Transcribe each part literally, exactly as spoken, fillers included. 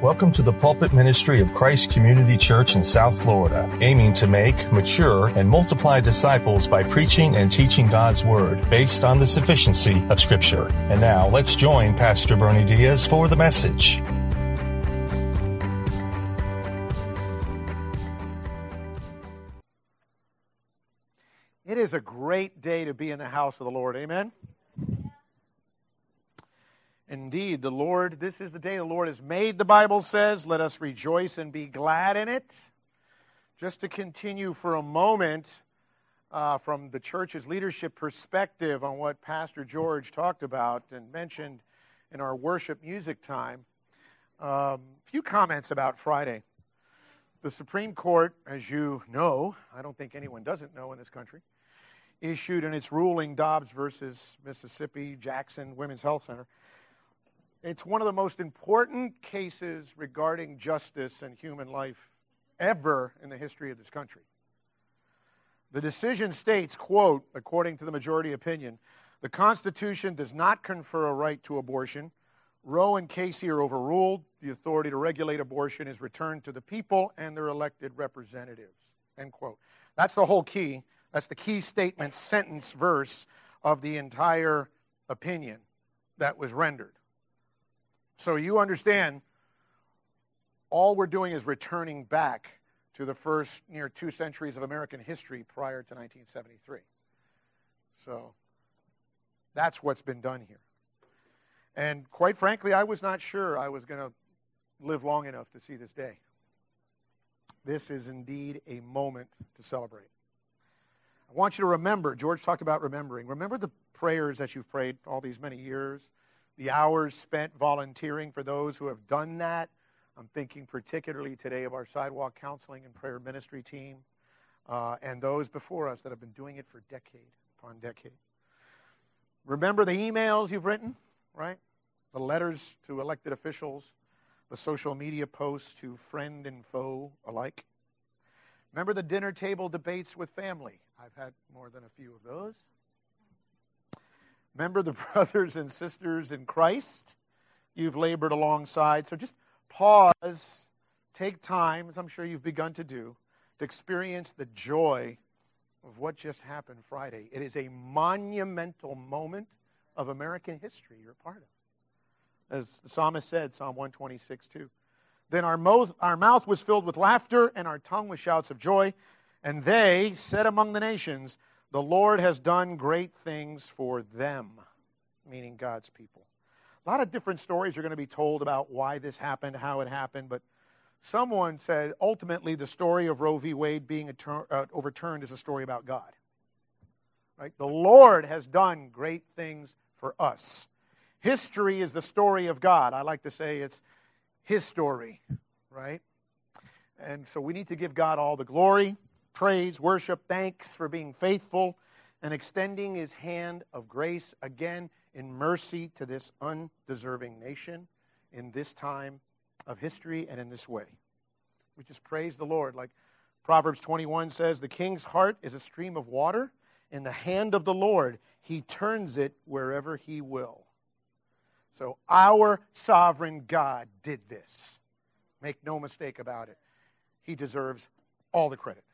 Welcome to the pulpit ministry of Christ Community Church in South Florida, aiming to make, mature, and multiply disciples by preaching and teaching God's Word based on the sufficiency of Scripture. And now, let's join Pastor Bernie Diaz for the message. It is a great day to be in the house of the Lord. Amen? Indeed, the Lord, this is the day the Lord has made, the Bible says. Let us rejoice and be glad in it. Just to continue for a moment uh, from the church's leadership perspective on what Pastor George talked about and mentioned in our worship music time. A um, few comments about Friday. The Supreme Court, as you know, I don't think anyone doesn't know in this country, issued in its ruling Dobbs versus Mississippi Jackson Women's Health Center. It's one of the most important cases regarding justice and human life ever in the history of this country. The decision states, quote, according to the majority opinion, the Constitution does not confer a right to abortion. Roe and Casey are overruled. The authority to regulate abortion is returned to the people and their elected representatives, end quote. That's the whole key. That's the key statement, sentence, verse of the entire opinion that was rendered. So you understand, all we're doing is returning back to the first near two centuries of American history prior to nineteen seventy-three. So that's what's been done here. And quite frankly, I was not sure I was going to live long enough to see this day. This is indeed a moment to celebrate. I want you to remember, George talked about remembering. Remember the prayers that you've prayed all these many years, the hours spent volunteering for those who have done that. I'm thinking particularly today of our sidewalk counseling and prayer ministry team uh, and those before us that have been doing it for decade upon decade. Remember the emails you've written, right? The letters to elected officials, the social media posts to friend and foe alike. Remember the dinner table debates with family. I've had more than a few of those. Remember the brothers and sisters in Christ you've labored alongside. So just pause, take time, as I'm sure you've begun to do, to experience the joy of what just happened Friday. It is a monumental moment of American history you're a part of. As the psalmist said, Psalm one twenty-six, two. Then our mouth, our mouth was filled with laughter and our tongue with shouts of joy. And they said among the nations, the Lord has done great things for them, meaning God's people. A lot of different stories are going to be told about why this happened, how it happened, but someone said ultimately the story of Roe v. Wade being atur- uh, overturned is a story about God. Right? The Lord has done great things for us. History is the story of God. I like to say it's His story, right? And so we need to give God all the glory, praise, worship, thanks for being faithful and extending His hand of grace again in mercy to this undeserving nation in this time of history and in this way. We just praise the Lord. Like Proverbs twenty-one says, the king's heart is a stream of water. In the hand of the Lord, He turns it wherever He will. So our sovereign God did this. Make no mistake about it. He deserves all the credit.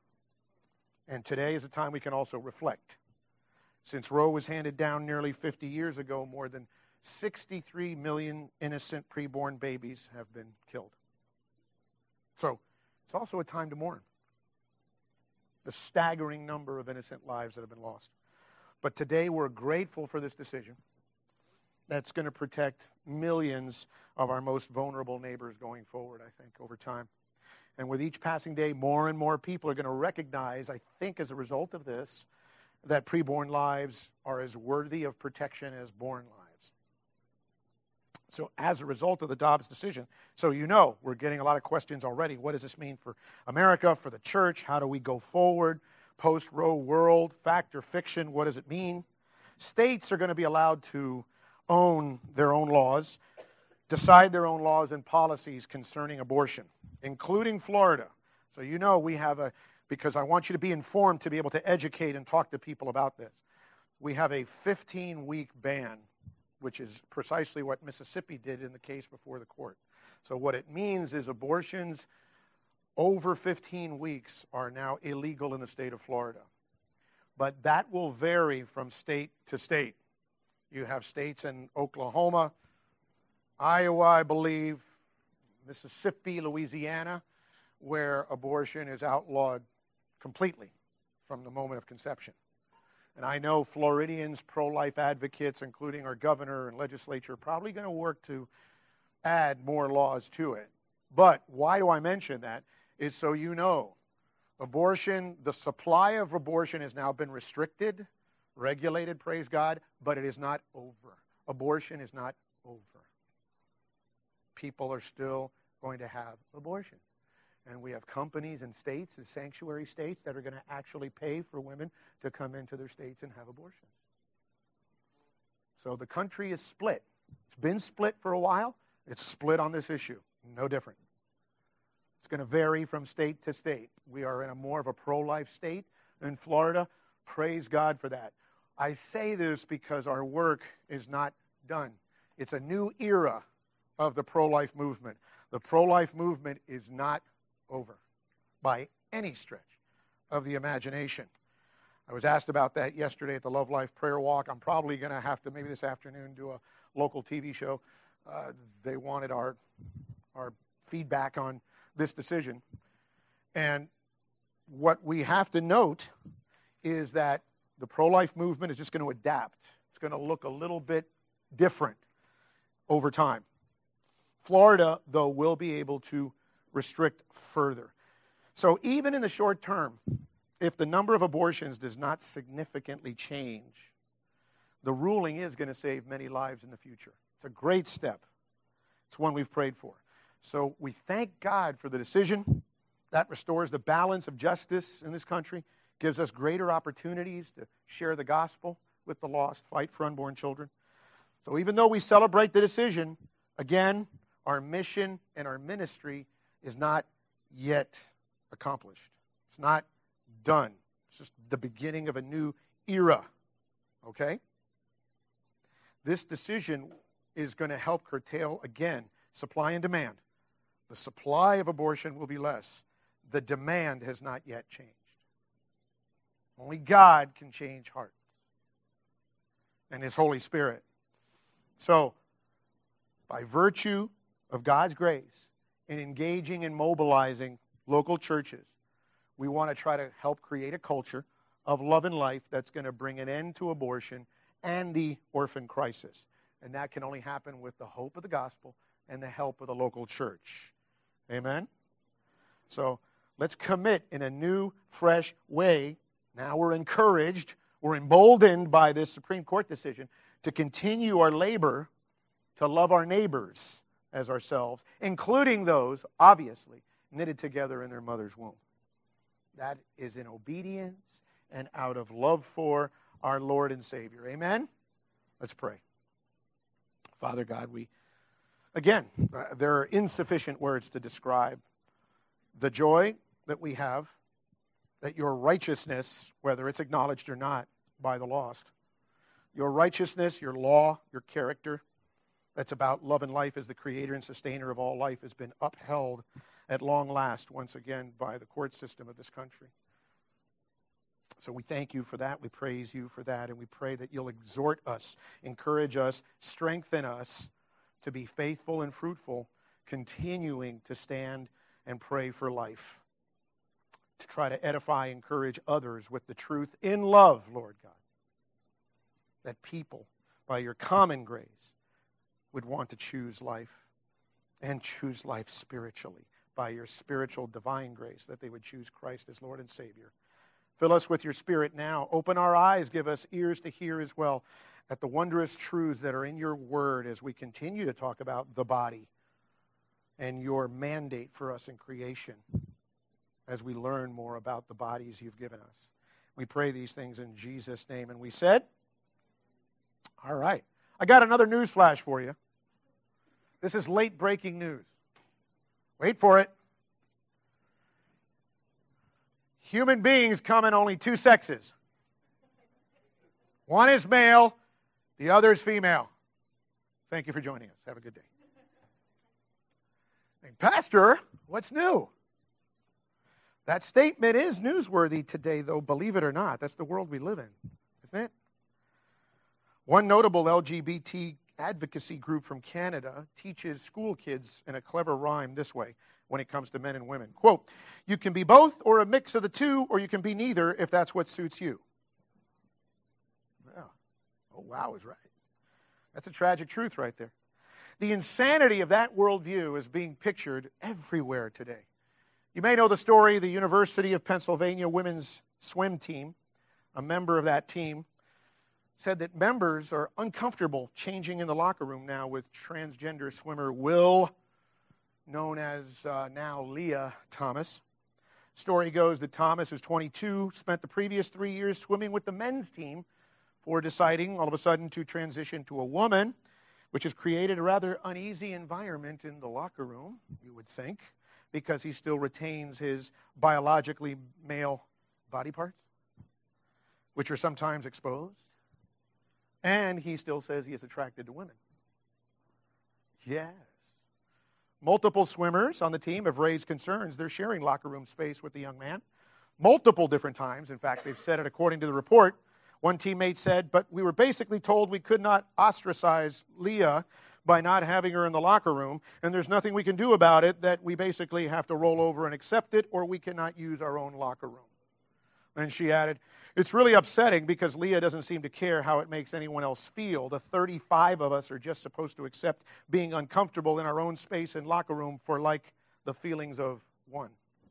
And today is a time we can also reflect. Since Roe was handed down nearly fifty years ago, more than sixty-three million innocent preborn babies have been killed. So it's also a time to mourn the staggering number of innocent lives that have been lost. But today we're grateful for this decision that's going to protect millions of our most vulnerable neighbors going forward, I think, over time. And with each passing day, more and more people are going to recognize, I think as a result of this, that preborn lives are as worthy of protection as born lives. So as a result of the Dobbs decision, so you know, we're getting a lot of questions already. What does this mean for America, for the church? How do we go forward? Post-Roe world, fact or fiction, what does it mean? States are going to be allowed to own their own laws, decide their own laws and policies concerning abortion, including Florida. So you know we have a, because I want you to be informed to be able to educate and talk to people about this. We have a fifteen-week ban which is precisely what Mississippi did in the case before the court. So what it means is abortions over fifteen weeks are now illegal in the state of Florida. But that will vary from state to state. You have states in Oklahoma, Iowa, I believe, Mississippi, Louisiana, where abortion is outlawed completely from the moment of conception. And I know Floridians, pro-life advocates, including our governor and legislature, are probably going to work to add more laws to it. But why do I mention that? Is so you know, abortion, the supply of abortion has now been restricted, regulated, praise God, but it is not over. Abortion is not over. People are still going to have abortion. And we have companies and states and sanctuary states that are going to actually pay for women to come into their states and have abortions. So the country is split. It's been split for a while. It's split on this issue. No different. It's going to vary from state to state. We are in a more of a pro-life state in Florida. Praise God for that. I say this because our work is not done. It's a new era of the pro-life movement. The pro-life movement is not over by any stretch of the imagination. I was asked about that yesterday at the Love Life Prayer Walk. I'm probably going to have to, maybe this afternoon, do a local T V show. Uh, they wanted our, our feedback on this decision. And what we have to note is that the pro-life movement is just going to adapt. It's going to look a little bit different over time. Florida, though, will be able to restrict further. So even in the short term, if the number of abortions does not significantly change, the ruling is going to save many lives in the future. It's a great step. It's one we've prayed for. So we thank God for the decision. That restores the balance of justice in this country, gives us greater opportunities to share the gospel with the lost, fight for unborn children. So even though we celebrate the decision, again, our mission and our ministry is not yet accomplished. It's not done. It's just the beginning of a new era. Okay? This decision is going to help curtail, again, supply and demand. The supply of abortion will be less. The demand has not yet changed. Only God can change hearts and His Holy Spirit. So, by virtue of God's grace in engaging and mobilizing local churches, we want to try to help create a culture of love and life that's going to bring an end to abortion and the orphan crisis. And that can only happen with the hope of the gospel and the help of the local church. Amen? So let's commit in a new, fresh way. Now we're encouraged, we're emboldened by this Supreme Court decision to continue our labor to love our neighbors as ourselves, including those, obviously, knitted together in their mother's womb. That is in obedience and out of love for our Lord and Savior. Amen? Let's pray. Father God, we, again, uh, there are insufficient words to describe the joy that we have, that your righteousness, whether it's acknowledged or not by the lost, your righteousness, your law, your character, that's about love and life as the creator and sustainer of all life, has been upheld at long last, once again, by the court system of this country. So we thank you for that. We praise you for that. And we pray that you'll exhort us, encourage us, strengthen us to be faithful and fruitful, continuing to stand and pray for life, to try to edify, encourage others with the truth in love, Lord God, that people, by your common grace, would want to choose life and choose life spiritually, by your spiritual divine grace, that they would choose Christ as Lord and Savior. Fill us with your Spirit now. Open our eyes. Give us ears to hear as well at the wondrous truths that are in your word as we continue to talk about the body and your mandate for us in creation as we learn more about the bodies you've given us. We pray these things in Jesus' name. And we said, all right. I got another news flash for you. This is late breaking news. Wait for it. Human beings come in only two sexes. One is male, the other is female. Thank you for joining us. Have a good day. Hey, Pastor, what's new? That statement is newsworthy today, though, believe it or not. That's the world we live in, isn't it? One notable L G B T advocacy group from Canada teaches school kids in a clever rhyme this way when it comes to men and women. Quote, you can be both or a mix of the two, or you can be neither if that's what suits you. Well, oh, wow is right. That's a tragic truth right there. The insanity of that worldview is being pictured everywhere today. You may know the story, the University of Pennsylvania women's swim team, a member of that team, said that members are uncomfortable changing in the locker room now with transgender swimmer Will, known as uh, now Leah Thomas. Story goes that Thomas, who's twenty-two, spent the previous three years swimming with the men's team before deciding all of a sudden to transition to a woman, which has created a rather uneasy environment in the locker room, you would think, because he still retains his biologically male body parts, which are sometimes exposed. And he still says he is attracted to women. Yes. Multiple swimmers on the team have raised concerns. They're sharing locker room space with the young man multiple different times. In fact, they've said it according to the report. One teammate said, but we were basically told we could not ostracize Leah by not having her in the locker room, and there's nothing we can do about it, that we basically have to roll over and accept it, or we cannot use our own locker room. And she added, it's really upsetting because Leah doesn't seem to care how it makes anyone else feel. The thirty-five of us are just supposed to accept being uncomfortable in our own space and locker room for like the feelings of one.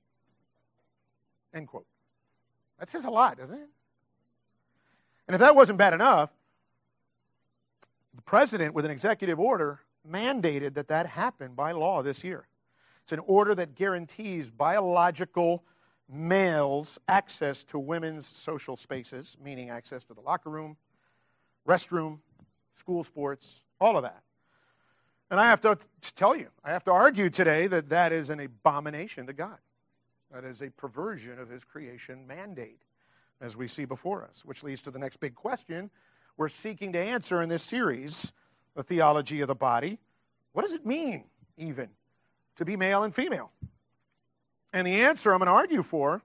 End quote. That says a lot, doesn't it? And if that wasn't bad enough, the president, with an executive order, mandated that that happen by law this year. It's an order that guarantees biological males access to women's social spaces, meaning access to the locker room, restroom, school sports, all of that. And I have to tell you, I have to argue today that that is an abomination to God. That is a perversion of his creation mandate, as we see before us, which leads to the next big question we're seeking to answer in this series, the theology of the body. What does it mean, even, to be male and female? And the answer I'm going to argue for,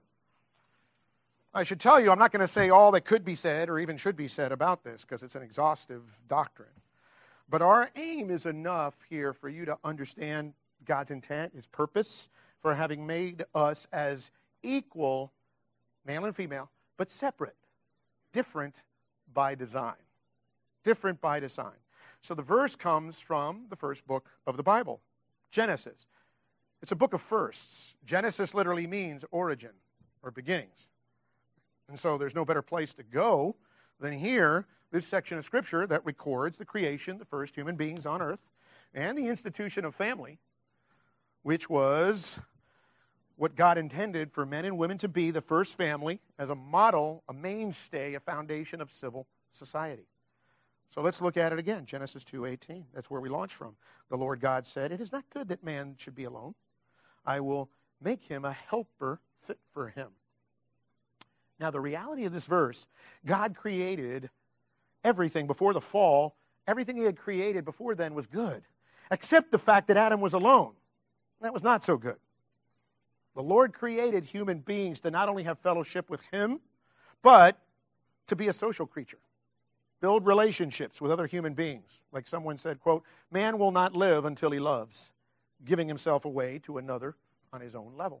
I should tell you, I'm not going to say all that could be said or even should be said about this, because it's an exhaustive doctrine. But our aim is enough here for you to understand God's intent, his purpose for having made us as equal, male and female, but separate, different by design. Different by design. So the verse comes from the first book of the Bible, Genesis. It's a book of firsts. Genesis literally means origin or beginnings. And so there's no better place to go than here, this section of Scripture that records the creation, the first human beings on earth, and the institution of family, which was what God intended for men and women to be, the first family, as a model, a mainstay, a foundation of civil society. So let's look at it again, Genesis two eighteen. That's where we launch from. The Lord God said, it is not good that man should be alone. I will make him a helper fit for him. Now, the reality of this verse, God created everything before the fall. Everything he had created before then was good, except the fact that Adam was alone. That was not so good. The Lord created human beings to not only have fellowship with him, but to be a social creature. Build relationships with other human beings. Like someone said, quote, man will not live until he loves, giving himself away to another on his own level.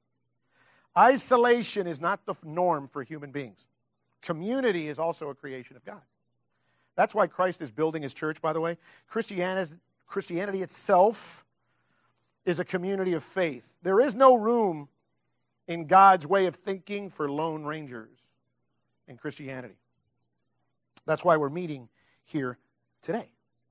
Isolation is not the norm for human beings. Community is also a creation of God. That's why Christ is building his church, by the way. Christianity, Christianity itself is a community of faith. There is no room in God's way of thinking for lone rangers in Christianity. That's why we're meeting here today.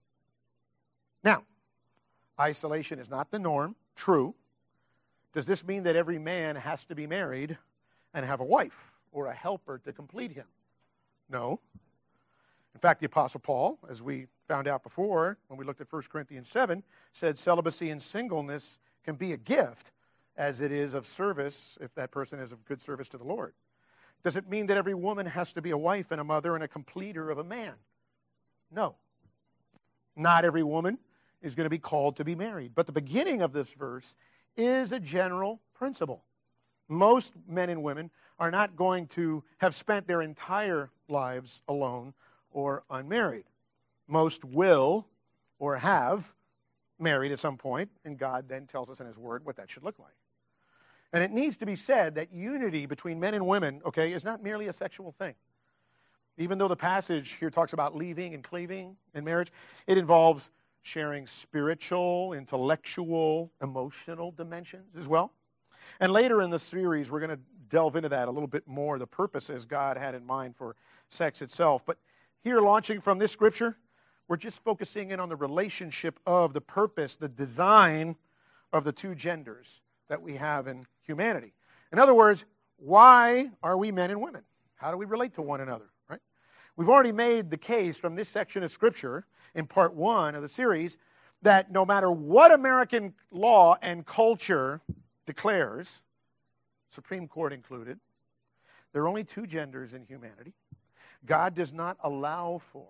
Now, isolation is not the norm. True. Does this mean that every man has to be married and have a wife or a helper to complete him? No. In fact, the Apostle Paul, as we found out before when we looked at First Corinthians seven, said celibacy and singleness can be a gift as it is of service if that person is of good service to the Lord. Does it mean that every woman has to be a wife and a mother and a completer of a man? No. Not every woman is going to be called to be married. But the beginning of this verse is a general principle. Most men and women are not going to have spent their entire lives alone or unmarried. Most will or have married at some point, and God then tells us in His Word what that should look like. And it needs to be said that unity between men and women, okay, is not merely a sexual thing. Even though the passage here talks about leaving and cleaving in marriage, it involves sharing spiritual, intellectual, emotional dimensions as well. And later in the series, we're going to delve into that a little bit more, the purposes God had in mind for sex itself. But here, launching from this scripture, we're just focusing in on the relationship of the purpose, the design of the two genders that we have in humanity. In other words, why are we men and women? How do we relate to one another, right? We've already made the case from this section of Scripture in part one of the series that no matter what American law and culture declares, Supreme Court included, there are only two genders in humanity. God does not allow for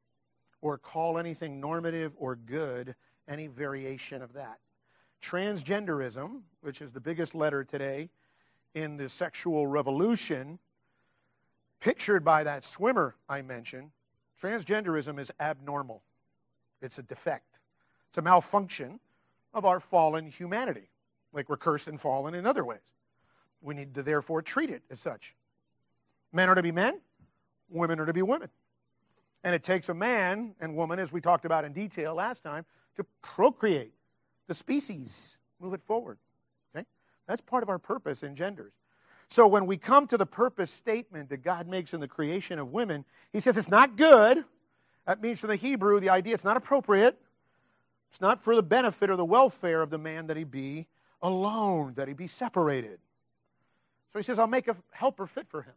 or call anything normative or good any variation of that. Transgenderism, which is the biggest letter today in the sexual revolution, pictured by that swimmer I mentioned, transgenderism is abnormal. It's a defect. It's a malfunction of our fallen humanity, like we're cursed and fallen in other ways. We need to therefore treat it as such. Men are to be men, women are to be women. And it takes a man and woman, as we talked about in detail last time, to procreate the species, move it forward. Okay? That's part of our purpose in genders. So when we come to the purpose statement that God makes in the creation of women, He says it's not good. That means from the Hebrew, the idea it's not appropriate. It's not for the benefit or the welfare of the man that he be alone, that he be separated. So He says, I'll make a helper fit for him.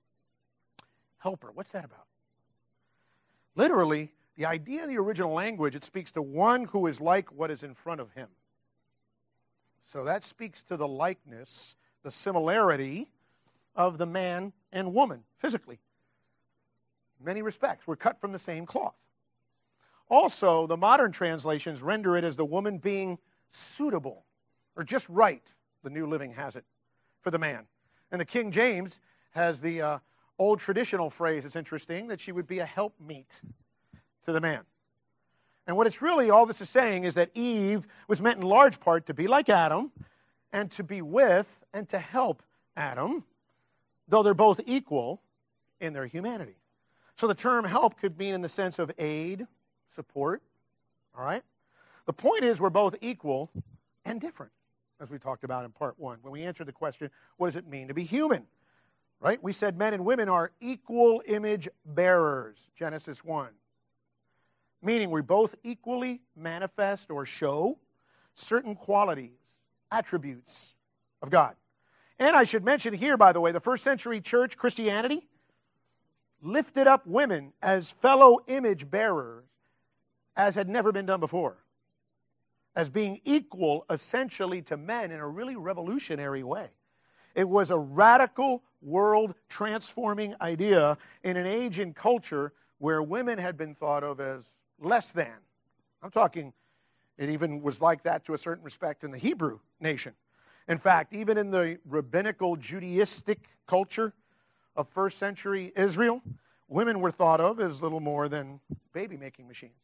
Helper, what's that about? Literally, the idea in the original language, it speaks to one who is like what is in front of him. So that speaks to the likeness, the similarity of the man and woman, physically. In many respects, we're cut from the same cloth. Also, the modern translations render it as the woman being suitable, or just right, the New Living has it, for the man. And the King James has the uh, old traditional phrase, it's interesting, that she would be a helpmeet to the man. And what it's really, all this is saying is that Eve was meant in large part to be like Adam and to be with and to help Adam, though they're both equal in their humanity. So the term help could mean in the sense of aid, support, all right? The point is we're both equal and different, as we talked about in part one. When we answered the question, what does it mean to be human? Right? We said men and women are equal image bearers, Genesis one. Meaning we both equally manifest or show certain qualities, attributes of God. And I should mention here, by the way, the first century church, Christianity, lifted up women as fellow image bearers as had never been done before. As being equal essentially to men in a really revolutionary way. It was a radical, world-transforming idea in an age and culture where women had been thought of as less than. I'm talking, it even was like that to a certain respect in the Hebrew nation. In fact, even in the rabbinical Judaistic culture of first century Israel, women were thought of as little more than baby-making machines.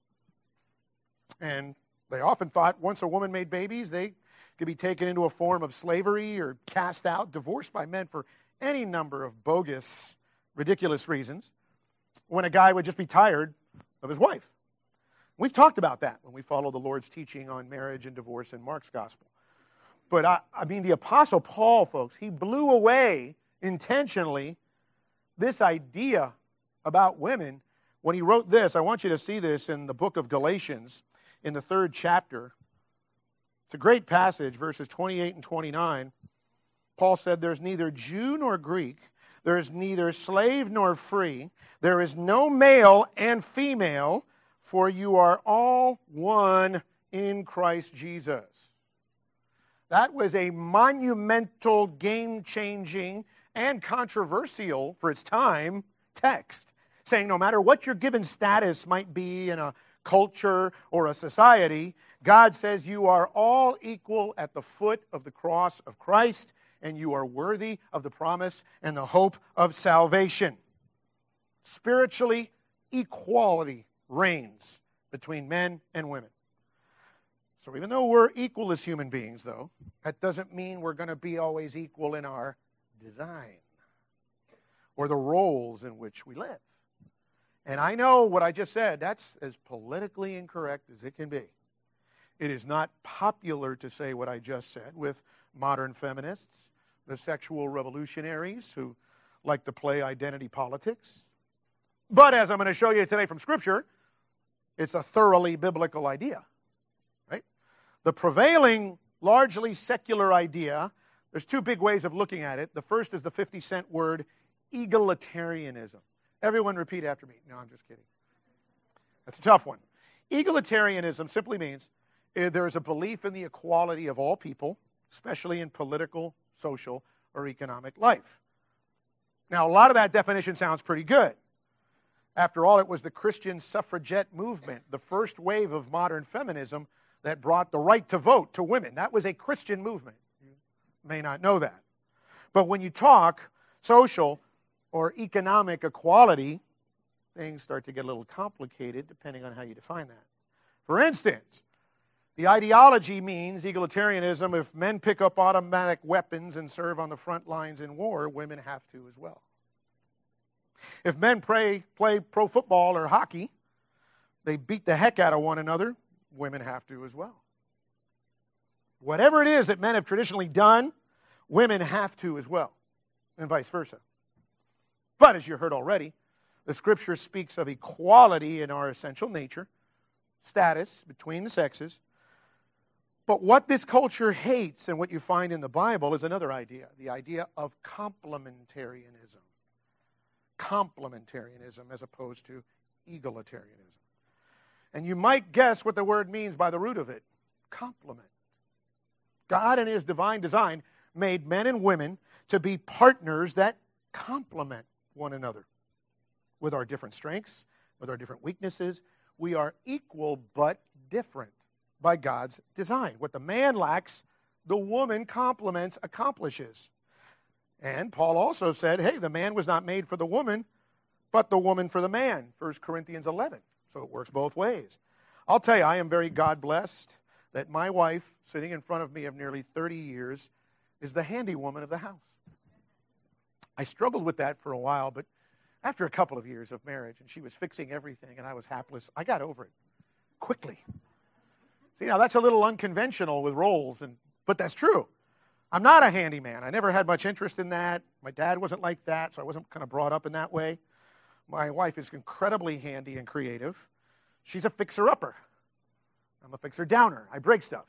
And they often thought once a woman made babies, they could be taken into a form of slavery or cast out, divorced by men for any number of bogus, ridiculous reasons, when a guy would just be tired of his wife. We've talked about that when we follow the Lord's teaching on marriage and divorce in Mark's gospel. But I, I mean, the Apostle Paul, folks, he blew away intentionally this idea about women when he wrote this. I want you to see this in the book of Galatians in the third chapter. It's a great passage, verses twenty-eight and twenty-nine. Paul said, there's neither Jew nor Greek, there is neither slave nor free, there is no male and female, for you are all one in Christ Jesus. That was a monumental, game-changing, and controversial, for its time, text, saying no matter what your given status might be in a culture or a society. God says you are all equal at the foot of the cross of Christ, and you are worthy of the promise and the hope of salvation. Spiritually, equality reigns between men and women. So even though we're equal as human beings, though, that doesn't mean we're going to be always equal in our design or the roles in which we live. And I know what I just said, that's as politically incorrect as it can be. It is not popular to say what I just said with modern feminists, the sexual revolutionaries who like to play identity politics. But as I'm going to show you today from Scripture, it's a thoroughly biblical idea. Right? The prevailing, largely secular idea, there's two big ways of looking at it. The first is the fifty cent word, egalitarianism. Everyone repeat after me. No, I'm just kidding. That's a tough one. Egalitarianism simply means uh, there is a belief in the equality of all people, especially in political, social, or economic life. Now, a lot of that definition sounds pretty good. After all, it was the Christian suffragette movement, the first wave of modern feminism, that brought the right to vote to women. That was a Christian movement. You may not know that. But when you talk social or economic equality, things start to get a little complicated depending on how you define that. For instance, the ideology means egalitarianism. If men pick up automatic weapons and serve on the front lines in war, women have to as well. If men play, play pro football or hockey, they beat the heck out of one another, women have to as well. Whatever it is that men have traditionally done, women have to as well, and vice versa. But as you heard already, the Scripture speaks of equality in our essential nature, status between the sexes. But what this culture hates and what you find in the Bible is another idea, the idea of complementarianism. Complementarianism as opposed to egalitarianism. And you might guess what the word means by the root of it, complement. God in His divine design made men and women to be partners that complement one another. With our different strengths, with our different weaknesses, we are equal but different by God's design. What the man lacks, the woman complements, accomplishes. And Paul also said, hey, the man was not made for the woman, but the woman for the man, First Corinthians eleven. So it works both ways. I'll tell you, I am very God-blessed that my wife, sitting in front of me of nearly thirty years, is the handy woman of the house. I struggled with that for a while, but after a couple of years of marriage, and she was fixing everything, and I was hapless, I got over it quickly. See, now that's a little unconventional with roles, and but that's true. I'm not a handyman. I never had much interest in that. My dad wasn't like that, so I wasn't kind of brought up in that way. My wife is incredibly handy and creative. She's a fixer-upper. I'm a fixer-downer. I break stuff.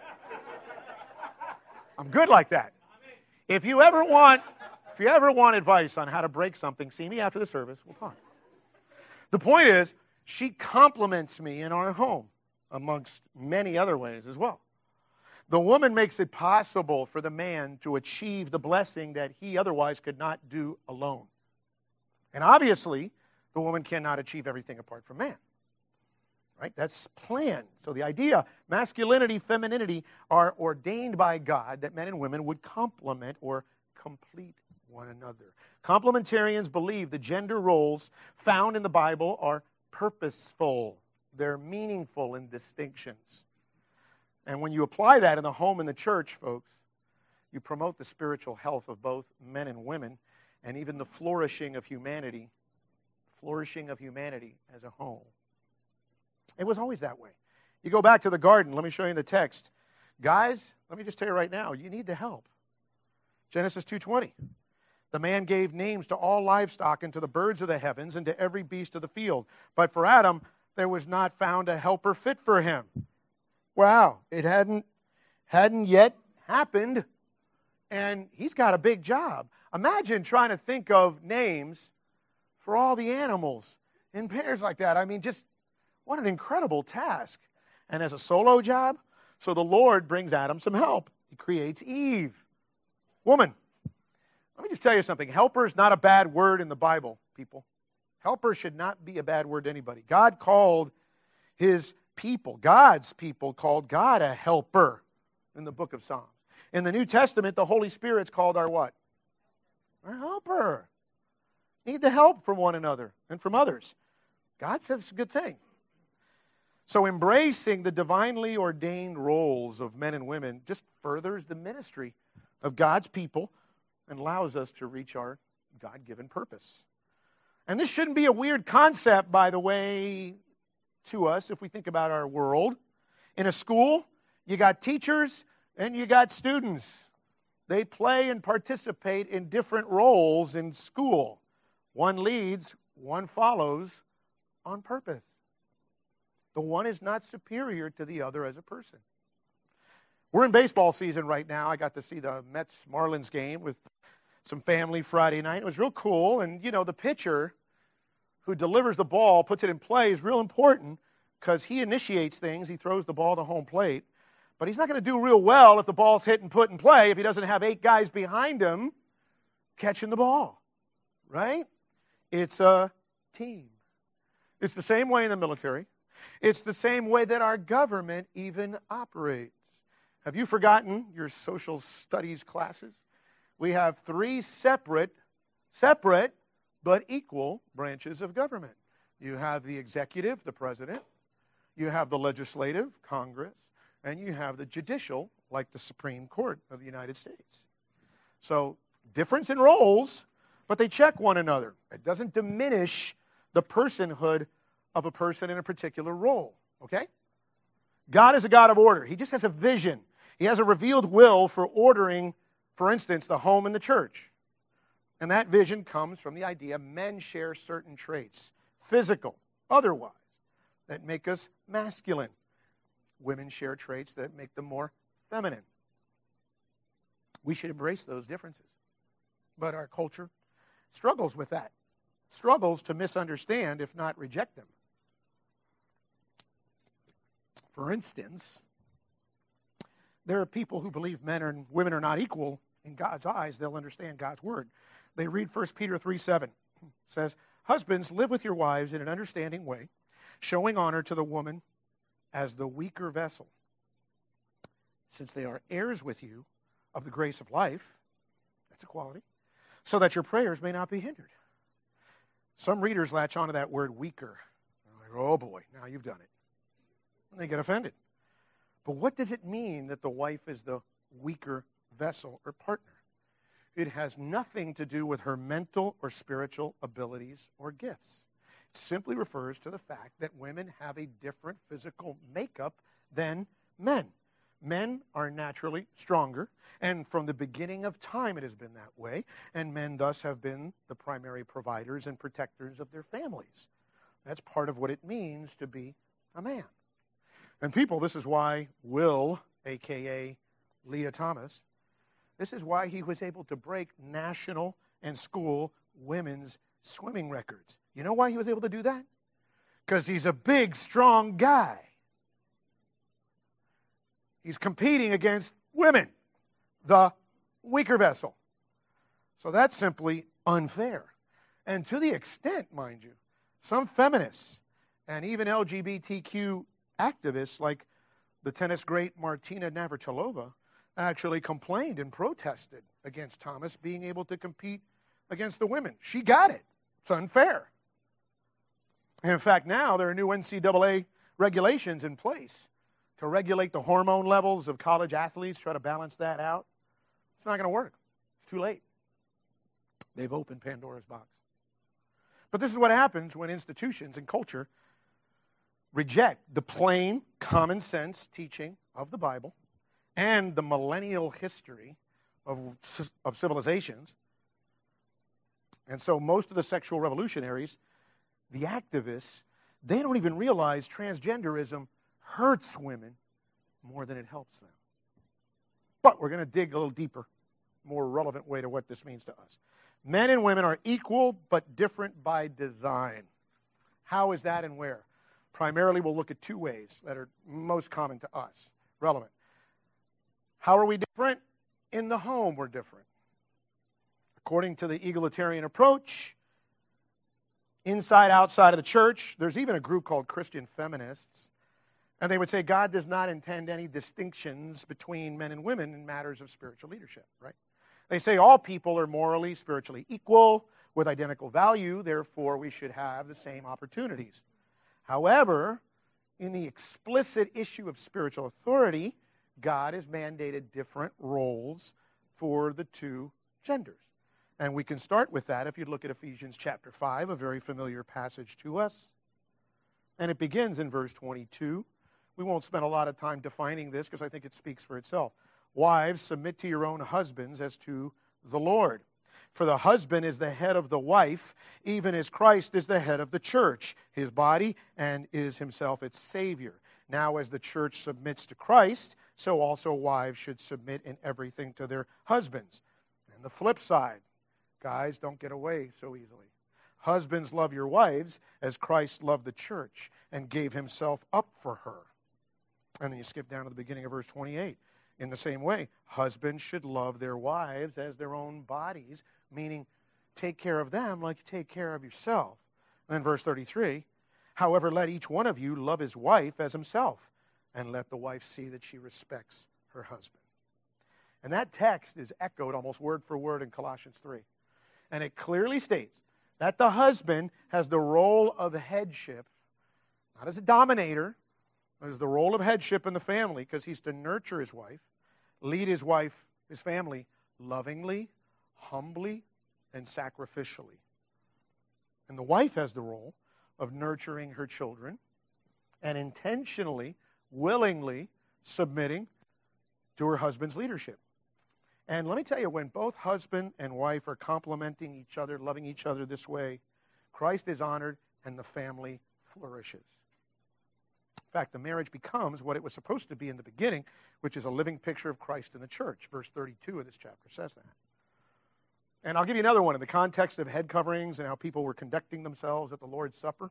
I'm good like that. If you ever want, if you ever want advice on how to break something, see me after the service. We'll talk. The point is, she compliments me in our home, amongst many other ways as well. The woman makes it possible for the man to achieve the blessing that he otherwise could not do alone. And obviously, the woman cannot achieve everything apart from man. Right? That's planned. So the idea, masculinity, femininity, are ordained by God that men and women would complement or complete one another. Complementarians believe the gender roles found in the Bible are purposeful. They're meaningful in distinctions. And when you apply that in the home and the church, folks, you promote the spiritual health of both men and women, and even the flourishing of humanity, flourishing of humanity as a whole. It was always that way. You go back to the garden. Let me show you the text. Guys, let me just tell you right now, you need the help. Genesis two twenty. The man gave names to all livestock and to the birds of the heavens and to every beast of the field. But for Adam, there was not found a helper fit for him. Wow, it hadn't, hadn't yet happened, and he's got a big job. Imagine trying to think of names for all the animals in pairs like that. I mean, just what an incredible task. And as a solo job, so the Lord brings Adam some help. He creates Eve. Woman. Let me just tell you something. Helper is not a bad word in the Bible, people. Helper should not be a bad word to anybody. God called His people, God's people, called God a helper in the book of Psalms. In the New Testament, the Holy Spirit's called our what? Our helper. Need the help from one another and from others. God says it's a good thing. So embracing the divinely ordained roles of men and women just furthers the ministry of God's people and allows us to reach our God-given purpose. And this shouldn't be a weird concept, by the way, to us if we think about our world. In a school, you got teachers and you got students. They play and participate in different roles in school. One leads, one follows on purpose. The one is not superior to the other as a person. We're in baseball season right now. I got to see the Mets-Marlins game with some family Friday night. It was real cool. And, you know, the pitcher who delivers the ball, puts it in play, is real important because he initiates things. He throws the ball to home plate. But he's not going to do real well if the ball's hit and put in play if he doesn't have eight guys behind him catching the ball. Right? It's a team. It's the same way in the military. It's the same way that our government even operates. Have you forgotten your social studies classes? We have three separate, separate, but equal branches of government. You have the executive, the president. You have the legislative, Congress. And you have the judicial, like the Supreme Court of the United States. So, difference in roles, but they check one another. It doesn't diminish the personhood of a person in a particular role. Okay? God is a God of order. He just has a vision. He has a revealed will for ordering, for instance, the home and the church. And that vision comes from the idea men share certain traits, physical, otherwise, that make us masculine. Women share traits that make them more feminine. We should embrace those differences. But our culture struggles with that, struggles to misunderstand, if not reject them. For instance, there are people who believe men and women are not equal in God's eyes. They'll understand God's word. They read First Peter three seven. It says, husbands, live with your wives in an understanding way, showing honor to the woman as the weaker vessel, since they are heirs with you of the grace of life, that's equality, so that your prayers may not be hindered. Some readers latch onto that word weaker. They're like, oh boy, now you've done it. And they get offended. But what does it mean that the wife is the weaker vessel or partner? It has nothing to do with her mental or spiritual abilities or gifts. It simply refers to the fact that women have a different physical makeup than men. Men are naturally stronger, and from the beginning of time it has been that way, and men thus have been the primary providers and protectors of their families. That's part of what it means to be a man. And people, this is why Will, a k a. Leah Thomas, this is why he was able to break national and school women's swimming records. You know why he was able to do that? Because he's a big, strong guy. He's competing against women, the weaker vessel. So that's simply unfair. And to the extent, mind you, some feminists and even L G B T Q activists like the tennis great Martina Navratilova actually complained and protested against Thomas being able to compete against the women. She got it. It's unfair. And in fact, now there are new N C double A regulations in place to regulate the hormone levels of college athletes, try to balance that out. It's not going to work. It's too late. They've opened Pandora's box. But this is what happens when institutions and culture reject the plain, common sense teaching of the Bible and the millennial history of, of civilizations. And so most of the sexual revolutionaries, the activists, they don't even realize transgenderism hurts women more than it helps them. But we're going to dig a little deeper, more relevant way to what this means to us. Men and women are equal but different by design. How is that and where? Primarily, we'll look at two ways that are most common to us, relevant. How are we different? In the home, we're different. According to the egalitarian approach, inside, outside of the church. There's even a group called Christian feminists. And they would say God does not intend any distinctions between men and women in matters of spiritual leadership, right? They say all people are morally, spiritually equal with identical value, therefore we should have the same opportunities. However, in the explicit issue of spiritual authority, God has mandated different roles for the two genders. And we can start with that if you look at Ephesians chapter five, a very familiar passage to us. And it begins in verse twenty-two. We won't spend a lot of time defining this because I think it speaks for itself. Wives, submit to your own husbands as to the Lord. For the husband is the head of the wife, even as Christ is the head of the church, his body, and is himself its Savior. Now as the church submits to Christ, so also wives should submit in everything to their husbands. And the flip side, guys, don't get away so easily. Husbands, love your wives as Christ loved the church and gave himself up for her. And then you skip down to the beginning of verse twenty-eight. In the same way, husbands should love their wives as their own bodies, meaning take care of them like you take care of yourself. And then verse thirty-three, however, let each one of you love his wife as himself, and let the wife see that she respects her husband. And that text is echoed almost word for word in Colossians three. And it clearly states that the husband has the role of headship, not as a dominator, but as the role of headship in the family, because he's to nurture his wife, lead his wife, his family, lovingly, humbly, and sacrificially. And the wife has the role of nurturing her children and intentionally, willingly submitting to her husband's leadership. And let me tell you, when both husband and wife are complementing each other, loving each other this way, Christ is honored and the family flourishes. In fact, the marriage becomes what it was supposed to be in the beginning, which is a living picture of Christ in the church. Verse thirty-two of this chapter says that. And I'll give you another one in the context of head coverings and how people were conducting themselves at the Lord's Supper.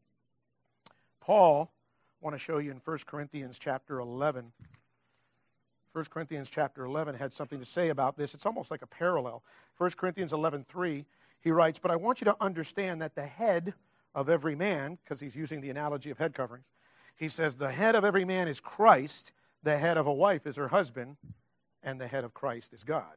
Paul, I want to show you in First Corinthians chapter eleven. First Corinthians chapter eleven had something to say about this. It's almost like a parallel. First Corinthians eleven three, he writes, but I want you to understand that the head of every man, because he's using the analogy of head coverings, he says the head of every man is Christ, the head of a wife is her husband, and the head of Christ is God.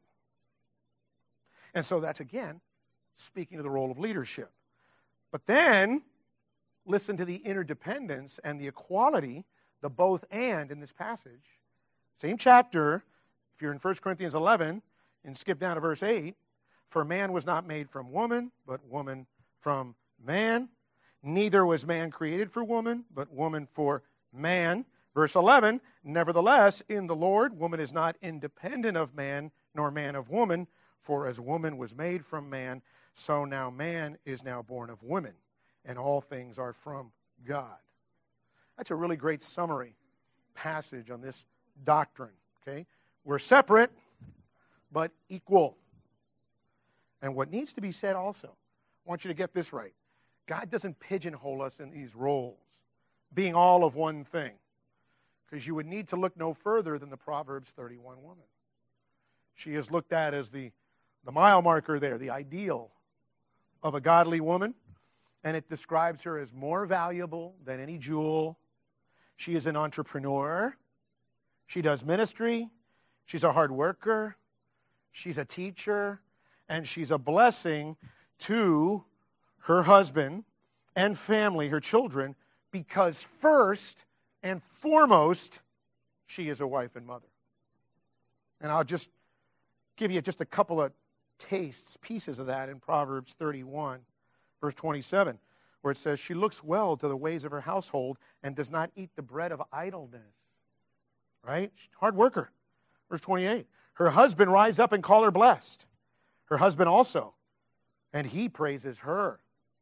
And so that's, again, speaking of the role of leadership. But then, listen to the interdependence and the equality, the both and in this passage. Same chapter, if you're in First Corinthians eleven, and skip down to verse eight, for man was not made from woman, but woman from man. Neither was man created for woman, but woman for man. Verse eleven, nevertheless, in the Lord, woman is not independent of man, nor man of woman, for as woman was made from man, so now man is now born of woman, and all things are from God. That's a really great summary passage on this doctrine. Okay, we're separate, but equal. And what needs to be said also, I want you to get this right. God doesn't pigeonhole us in these roles, being all of one thing. Because you would need to look no further than the Proverbs thirty-one woman. She is looked at as the, the mile marker there, the ideal of a godly woman. And it describes her as more valuable than any jewel. She is an entrepreneur. She does ministry. She's a hard worker. She's a teacher. And she's a blessing to her husband and family, her children, because first and foremost, she is a wife and mother. And I'll just give you just a couple of tastes, pieces of that in Proverbs thirty-one, verse twenty-seven, where it says, she looks well to the ways of her household and does not eat the bread of idleness. Right? Hard worker. Verse twenty-eight, her husband rise up and call her blessed. Her husband also, and he praises her.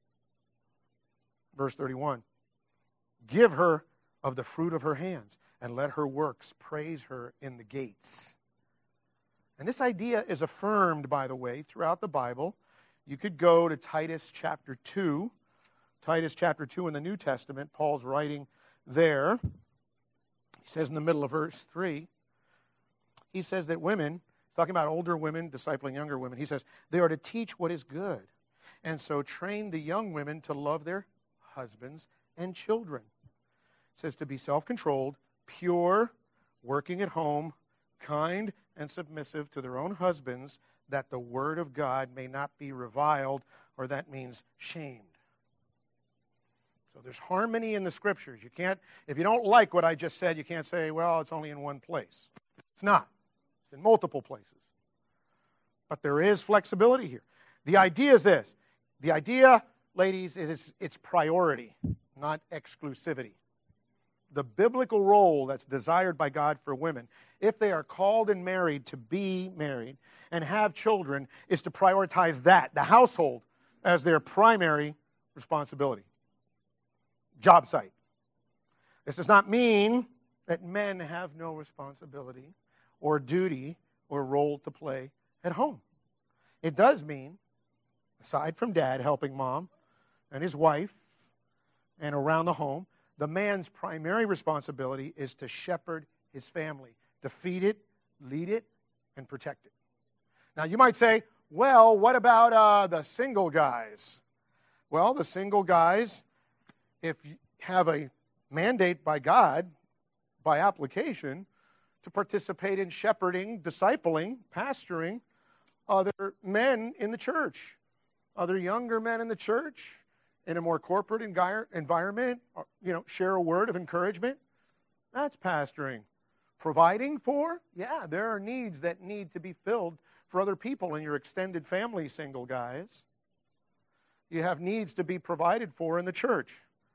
Verse thirty-one, give her of the fruit of her hands, and let her works praise her in the gates. And this idea is affirmed, by the way, throughout the Bible. You could go to Titus chapter two. Titus chapter two in the New Testament, Paul's writing there. He says in the middle of verse three, he says that women, talking about older women discipling younger women, he says, they are to teach what is good, And so train the young women to love their husbands and children. It says to be self-controlled, pure, working at home, kind and submissive to their own husbands, that the word of God may not be reviled, or that means shamed. So there's harmony in the Scriptures. You can't, if you don't like what I just said, you can't say, well, it's only in one place. It's not. It's in multiple places. But there is flexibility here. The idea is this. The idea, ladies, is it's priority, not exclusivity. The biblical role that's desired by God for women, if they are called and married to be married and have children, is to prioritize that, the household, as their primary responsibility. Job site. This does not mean that men have no responsibility or duty or role to play at home. It does mean, aside from dad helping mom and his wife and around the home, the man's primary responsibility is to shepherd his family, to feed it, lead it, and protect it. Now, you might say, well, what about uh, the single guys? Well, the single guys, if you have a mandate by God, by application, to participate in shepherding, discipling, pastoring other men in the church, other younger men in the church, in a more corporate environment, you know, share a word of encouragement. That's pastoring. Providing for? Yeah, there are needs that need to be filled for other people in your extended family, single guys. You have needs to be provided for in the church.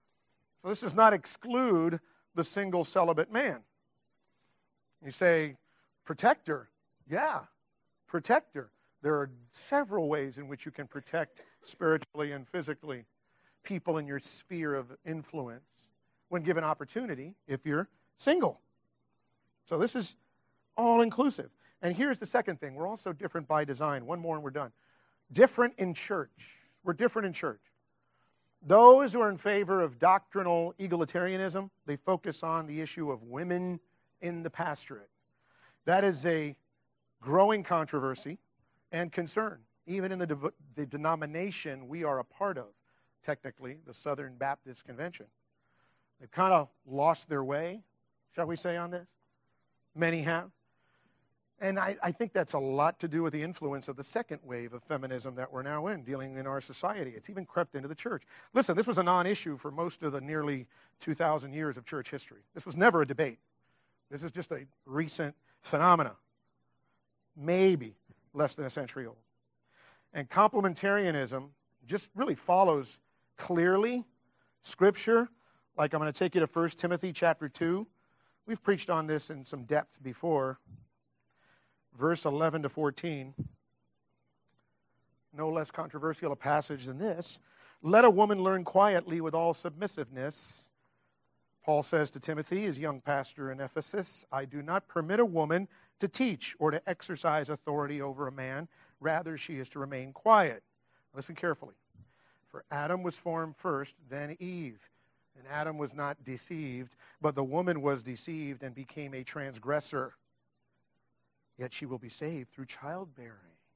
So this does not exclude the single celibate man. You say, protector. Yeah, protector. There are several ways in which you can protect spiritually and physically people in your sphere of influence when given opportunity if you're single. So this is all inclusive. And here's the second thing. We're also different by design. One more and we're done. Different in church. We're different in church. Those who are in favor of doctrinal egalitarianism, they focus on the issue of women in the pastorate. That is a growing controversy and concern, even in the, de- the denomination we are a part of, technically, the Southern Baptist Convention. They've kind of lost their way, shall we say, on this. Many have. And I, I think that's a lot to do with the influence of the second wave of feminism that we're now in, dealing in our society. It's even crept into the church. Listen, this was a non-issue for most of the nearly two thousand years of church history. This was never a debate. This is just a recent phenomena, maybe less than a century old. And complementarianism just really follows clearly Scripture. Like I'm going to take you to First Timothy chapter two. We've preached on this in some depth before. Verse eleven to fourteen. No less controversial a passage than this. Let a woman learn quietly with all submissiveness. Paul says to Timothy, his young pastor in Ephesus, I do not permit a woman to teach or to exercise authority over a man. Rather, she is to remain quiet. Listen carefully. For Adam was formed first, then Eve. And Adam was not deceived, but the woman was deceived and became a transgressor. Yet she will be saved through childbearing.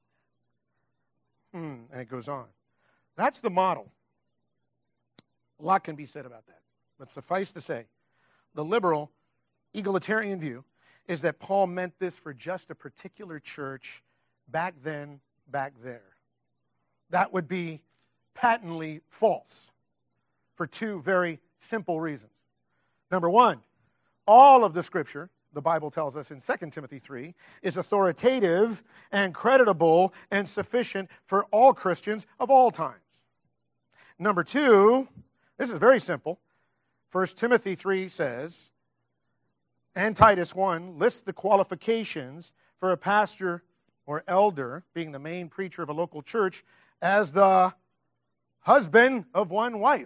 Hmm, and it goes on. That's the model. A lot can be said about that. But suffice to say, the liberal, egalitarian view is that Paul meant this for just a particular church back then, back there. That would be patently false for two very simple reasons. Number one, all of the Scripture, the Bible tells us in Second Timothy three, is authoritative and creditable and sufficient for all Christians of all times. Number two, this is very simple. First Timothy three says, and Titus one lists the qualifications for a pastor or elder, being the main preacher of a local church, as the husband of one wife.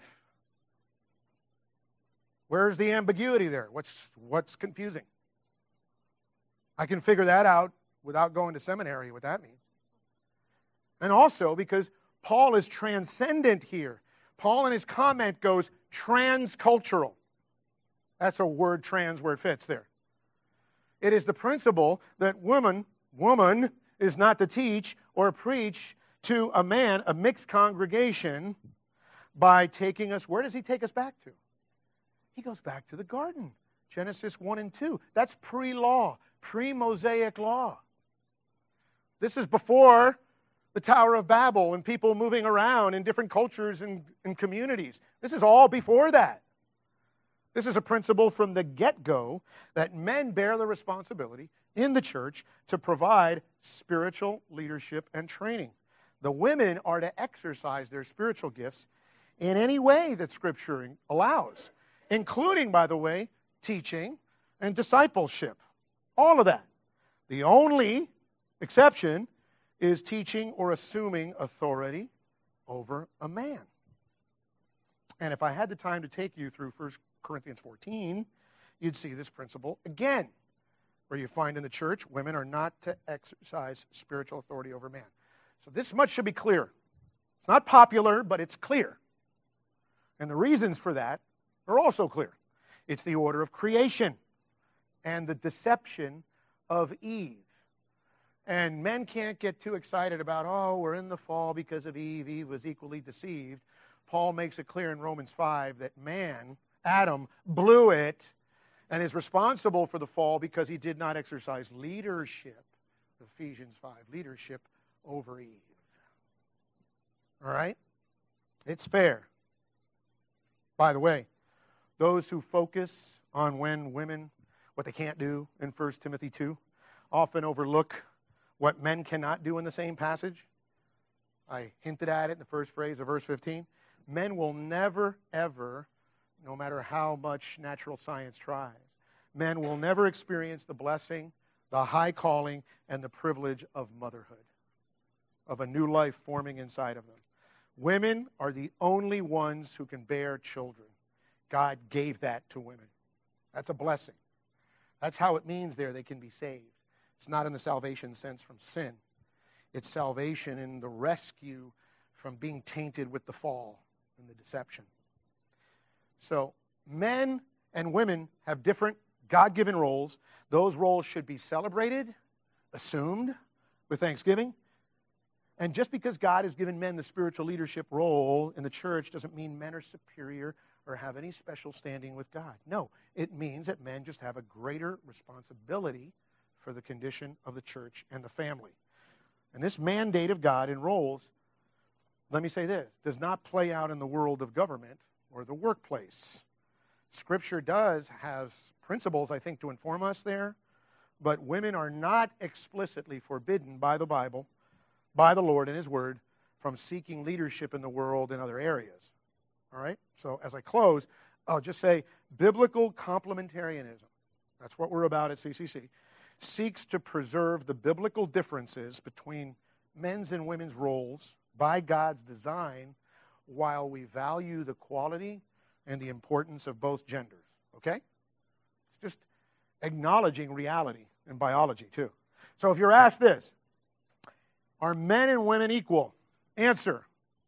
Where's the ambiguity there? What's, what's confusing? I can figure that out without going to seminary, what that means. And also because Paul is transcendent here. Paul in his comment goes transcultural. That's a word, trans, where it fits there. It is the principle that woman, woman is not to teach or preach to a man, a mixed congregation, by taking us, where does he take us back to? He goes back to the garden. Genesis one and two. That's pre-law, pre-Mosaic law. This is before the Tower of Babel and people moving around in different cultures and, and communities. This is all before that. This is a principle from the get-go that men bear the responsibility in the church to provide spiritual leadership and training. The women are to exercise their spiritual gifts in any way that Scripture allows, including, by the way, teaching and discipleship. All of that. The only exception is teaching or assuming authority over a man. And if I had the time to take you through First Corinthians fourteen, you'd see this principle again, where you find in the church, women are not to exercise spiritual authority over man. So this much should be clear. It's not popular, but it's clear. And the reasons for that are also clear. It's the order of creation and the deception of Eve. And men can't get too excited about, oh, we're in the fall because of Eve. Eve was equally deceived. Paul makes it clear in Romans five that man, Adam, blew it and is responsible for the fall because he did not exercise leadership. Ephesians five, leadership over Eve. All right? It's fair. By the way, those who focus on when women, what they can't do in First Timothy two, often overlook what men cannot do in the same passage. I hinted at it in the first phrase of verse fifteen. Men will never, ever, no matter how much natural science tries, men will never experience the blessing, the high calling, and the privilege of motherhood, of a new life forming inside of them. Women are the only ones who can bear children. God gave that to women. That's a blessing. That's how it means there they can be saved. It's not in the salvation sense from sin. It's salvation in the rescue from being tainted with the fall and the deception. So men and women have different God-given roles. Those roles should be celebrated, assumed with thanksgiving. And just because God has given men the spiritual leadership role in the church doesn't mean men are superior or have any special standing with God. No, it means that men just have a greater responsibility for the condition of the church and the family. And this mandate of God in roles, let me say this, does not play out in the world of government or the workplace. Scripture does have principles, I think, to inform us there, but women are not explicitly forbidden by the Bible, by the Lord and His Word, from seeking leadership in the world in other areas. All right? So as I close, I'll just say biblical complementarianism, that's what we're about at C C C, seeks to preserve the biblical differences between men's and women's roles by God's design while we value the quality and the importance of both genders. Okay? It's just acknowledging reality in biology, too. So if you're asked this, are men and women equal? Answer.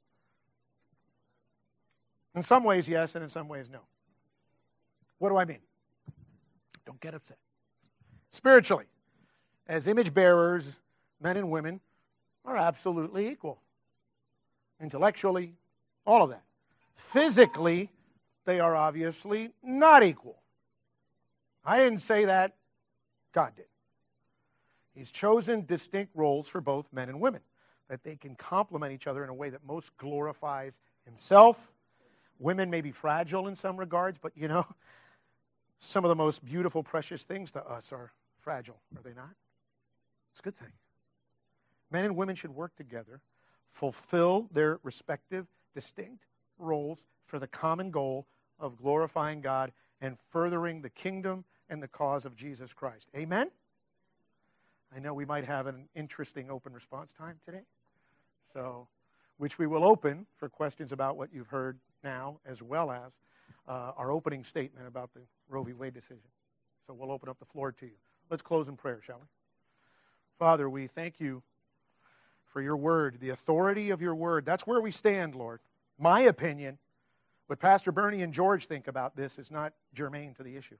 In some ways, yes, and in some ways, no. What do I mean? Don't get upset. Spiritually, as image bearers, men and women are absolutely equal. Intellectually, all of that. Physically, they are obviously not equal. I didn't say that. God did. He's chosen distinct roles for both men and women, that they can complement each other in a way that most glorifies Himself. Women may be fragile in some regards, but you know, some of the most beautiful, precious things to us are fragile, are they not? It's a good thing. Men and women should work together, fulfill their respective, distinct roles for the common goal of glorifying God and furthering the kingdom and the cause of Jesus Christ. Amen? I know we might have an interesting open response time today, so which we will open for questions about what you've heard now, as well as uh, our opening statement about the Roe v. Wade decision. So we'll open up the floor to you. Let's close in prayer, shall we? Father, we thank you for your word, the authority of your word. That's where we stand, Lord. My opinion, what Pastor Bernie and George think about this is not germane to the issue.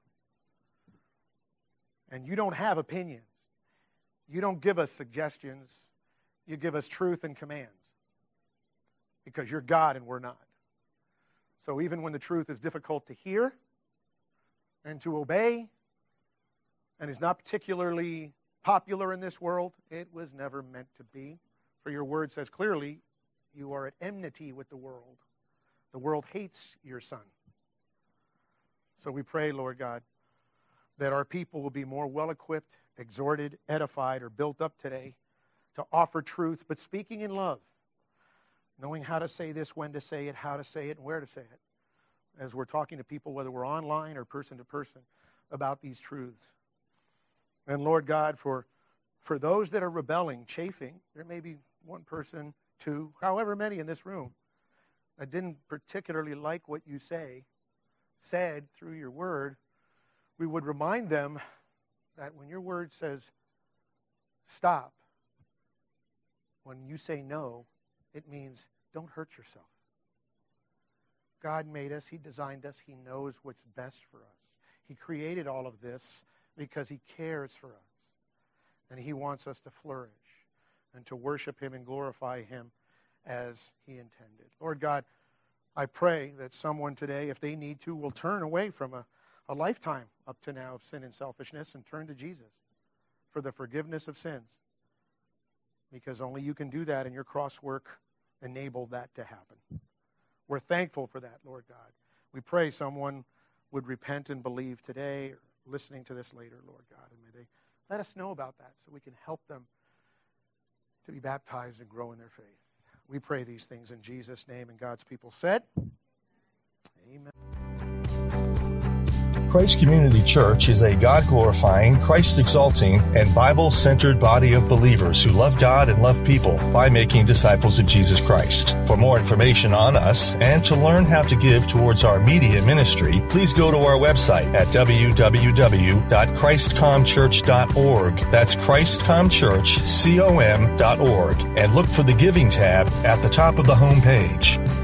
And you don't have opinions. You don't give us suggestions. You give us truth and commands. because you're God and we're not. So even when the truth is difficult to hear and to obey and is not particularly popular in this world, it was never meant to be. For your word says clearly, you are at enmity with the world. The world hates your Son. So we pray, Lord God, that our people will be more well-equipped, exhorted, edified, or built up today to offer truth, but speaking in love, knowing how to say this, when to say it, how to say it, and where to say it, as we're talking to people, whether we're online or person to person, about these truths. And Lord God, for, for those that are rebelling, chafing, there may be one person, two, however many in this room, that didn't particularly like what you say, said through your word, we would remind them that when your word says stop, when you say no, it means don't hurt yourself. God made us. He designed us. He knows what's best for us. He created all of this because He cares for us. And He wants us to flourish and to worship Him and glorify Him as He intended. Lord God, I pray that someone today, if they need to, will turn away from a, a lifetime up to now of sin and selfishness and turn to Jesus for the forgiveness of sins. Because only you can do that, and your cross work enabled that to happen. We're thankful for that, Lord God. We pray someone would repent and believe today or listening to this later, Lord God. And may they let us know about that so we can help them to be baptized and grow in their faith. We pray these things in Jesus' name, and God's people said, amen. Christ Community Church is a God-glorifying, Christ-exalting, and Bible-centered body of believers who love God and love people by making disciples of Jesus Christ. For more information on us and to learn how to give towards our media ministry, please go to our website at w w w dot christ com church dot org. That's christ com church com dot org, and look for the Giving tab at the top of the home page.